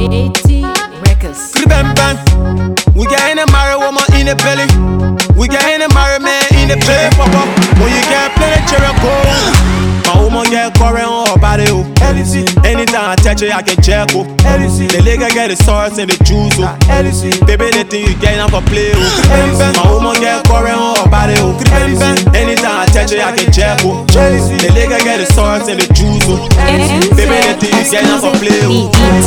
Records. Bang bang. We getting a married woman in the belly. We getting a married man in the belly. Papa, when you can't play the cherry cold. My woman get current on her body, oh. Anytime I touch it, I can check, oh. The leg get the sauce and the juice, oh. Baby, the thing you get, I'm for play, oh. My woman get current on her body, oh. Anytime I touch it, I can check, oh. The leg get the sauce and the juice, oh. Baby, the thing you get, I'm for play, oh.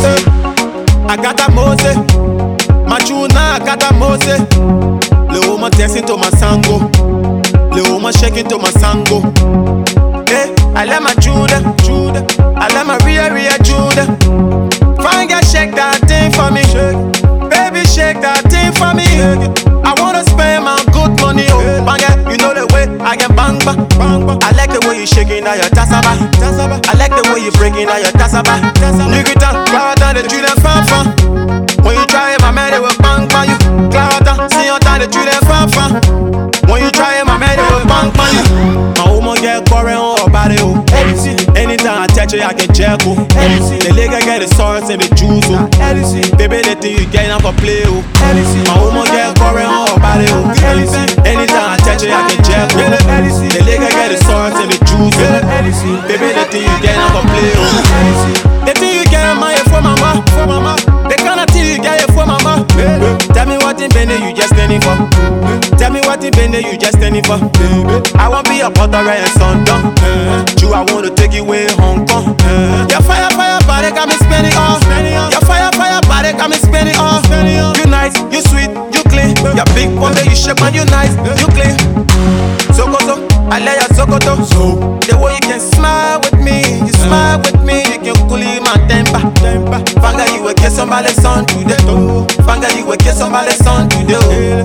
I got a mose, my chuna, I got a mose. Le woman dancing to my sango, le woman shaking to my sango. Hey, I let my Judah, I let my Ria Judah. Fine girl, shake that thing for me, baby, shake that thing for me. I wanna spend my good money, oh, bang it, you know the way I get bang bang. I like the way you shaking out your tasaba. I like the way you breaking out your tasaba. Nigga, cloud down the Judah fan. When you try it, my man, they will bang bang you. Cloud down, see your time the Judah fan. When you try it, my man, they will bang bang you. My woman get current on her body, oh. Anytime I touch it, I can check, oh. The leg get the sauce and the juice, oh. Baby, the thing you get, I'm for play, oh. My woman get current on her body, oh. Anytime I touch it, I can check, oh. The leg get the sauce and the juice, oh. Baby, the thing you get, I'm for play, oh. The thing you get, I'm for mama. The kind of thing you get, for mama. Tell me what in Bende you just standing for. Tell me what in Bende you just standing for. I won't be a butter and sundown. You, I want to take you away Hong Kong. Your fire body got me spending off. Your fire body got me spending off. You nice, you sweet, you clean. Your big body, you shape and you nice, you clean. Sokoto, I lay your Sokoto. The way you can smile with me, you smile with me, you can cool my temper. Fanga, you will get somebody's son today. Fanga, you will get somebody's son today.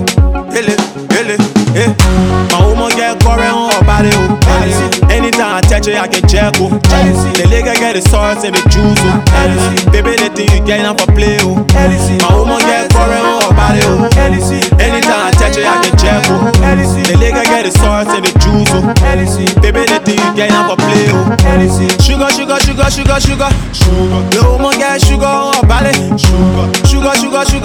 My woman get current on her body, oh. Anytime I touch it, I can check, oh. The leg get the sauce and the juice, oh. Baby, the thing you get, I'm for play, oh. My woman get current on her body, oh. Anytime I touch it, I can check, oh. The leg get the sauce and the juice, oh. Baby, the thing you get, I'm for play, oh. Sugar. The woman get sugar on her body. Sugar.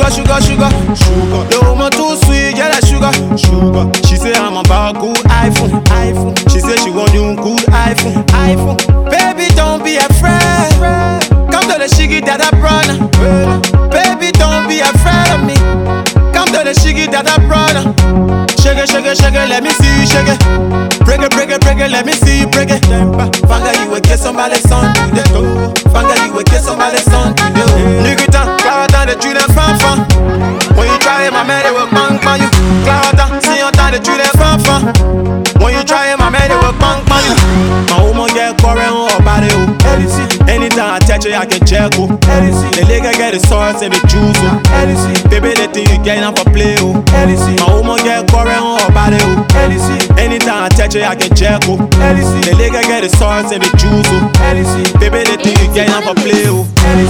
The woman too sweet, yeah, that sugar. She say I'm about good iPhone. She say she want you good iPhone. Baby, don't be afraid. Come to the shiggy that I brought. Baby, don't be afraid of me. Come to the shiggy that I brought. Shake it, let me see you shake it. Break it, let me see you break it. Fanga, you will get somebody's son today. Fanga, you will get somebody's son today. Nigga, cloud down the Judah fan. When you try it, my man, they will bang bang you. Cloud down, see your time the Judah fan. When you try it, my man, they will bang bang you. My woman get current on her body, oh. Anytime I touch it, I can check, oh. The leg get the sauce and the juice, oh. Baby, the thing you get, I'm for play, oh. My woman get current on her body, oh. Anytime I touch it, I can check, oh. The leg get the sauce and the juice, oh. Baby, the thing you get, I'm for play, oh.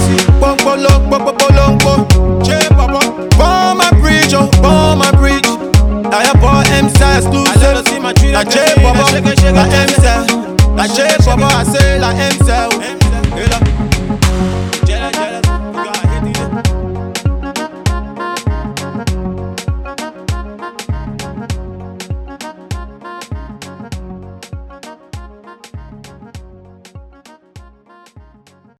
Bomb my bridge, oh, bomb my bridge. I have bought M-size exclusive. La J Papa, la M-size. La J Papa, I say la M-size.